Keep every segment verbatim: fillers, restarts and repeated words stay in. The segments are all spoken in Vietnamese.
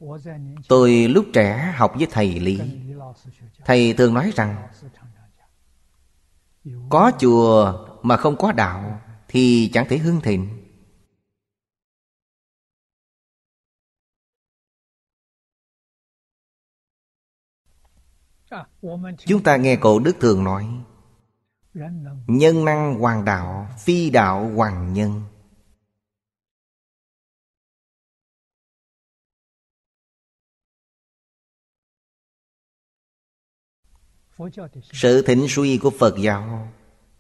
Tôi lúc trẻ học với thầy Lý. Thầy thường nói rằng có chùa mà không có đạo thì chẳng thể hưng thịnh. Chúng ta nghe Cổ Đức thường nói nhân năng hoàng đạo, phi đạo hoàng nhân. Sự thịnh suy của Phật giáo,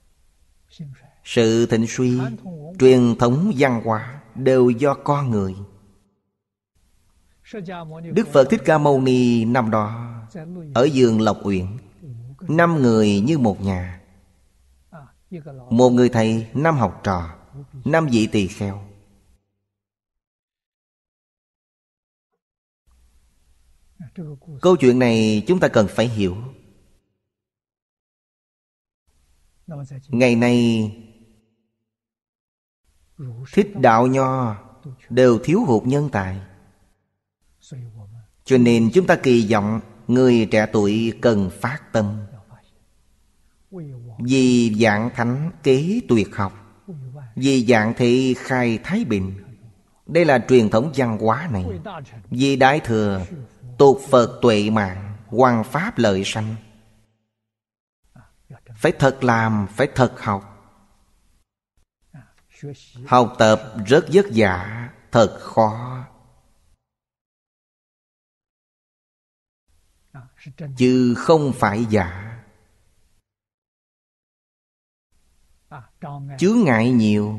sự thịnh suy, truyền thống văn hóa đều do con người. Đức Phật Thích Ca Mâu Ni năm đó ở vườn Lộc Uyển, năm người như một nhà. Một người thầy, năm học trò, năm vị tỳ kheo. Câu chuyện này chúng ta cần phải hiểu. Ngày nay Thích đạo Nho đều thiếu hụt nhân tài. Cho nên chúng ta kỳ vọng người trẻ tuổi cần phát tâm, vì vạn thánh kế tuyệt học, vì vạn thị khai thái bình. Đây là truyền thống văn hóa này. Vì Đại Thừa tục Phật tuệ mạng, hoằng pháp lợi sanh. Phải thật làm, phải thật học. Học tập rất vất vả, thật khó, chứ không phải giả. Chướng ngại nhiều.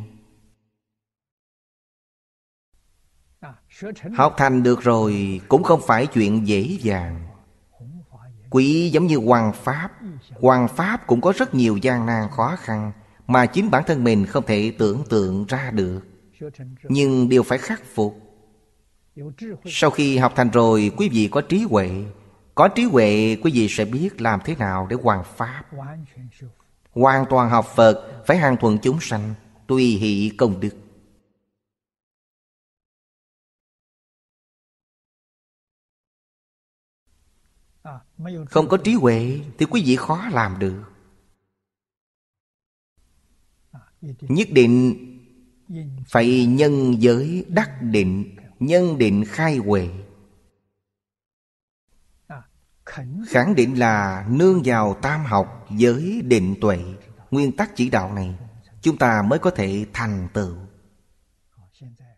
Học thành được rồi cũng không phải chuyện dễ dàng. Quý giống như hoằng pháp. Hoằng pháp cũng có rất nhiều gian nan khó khăn mà chính bản thân mình không thể tưởng tượng ra được, nhưng đều phải khắc phục. Sau khi học thành rồi, quý vị có trí huệ. Có trí huệ, quý vị sẽ biết làm thế nào để hoằng pháp. Hoàn toàn học Phật, phải hàng thuận chúng sanh, tùy hỷ công đức. Không có trí huệ thì quý vị khó làm được. Nhất định phải nhân giới đắc định, nhân định khai huệ. Khẳng định là nương vào tam học giới định tuệ, nguyên tắc chỉ đạo này, chúng ta mới có thể thành tựu.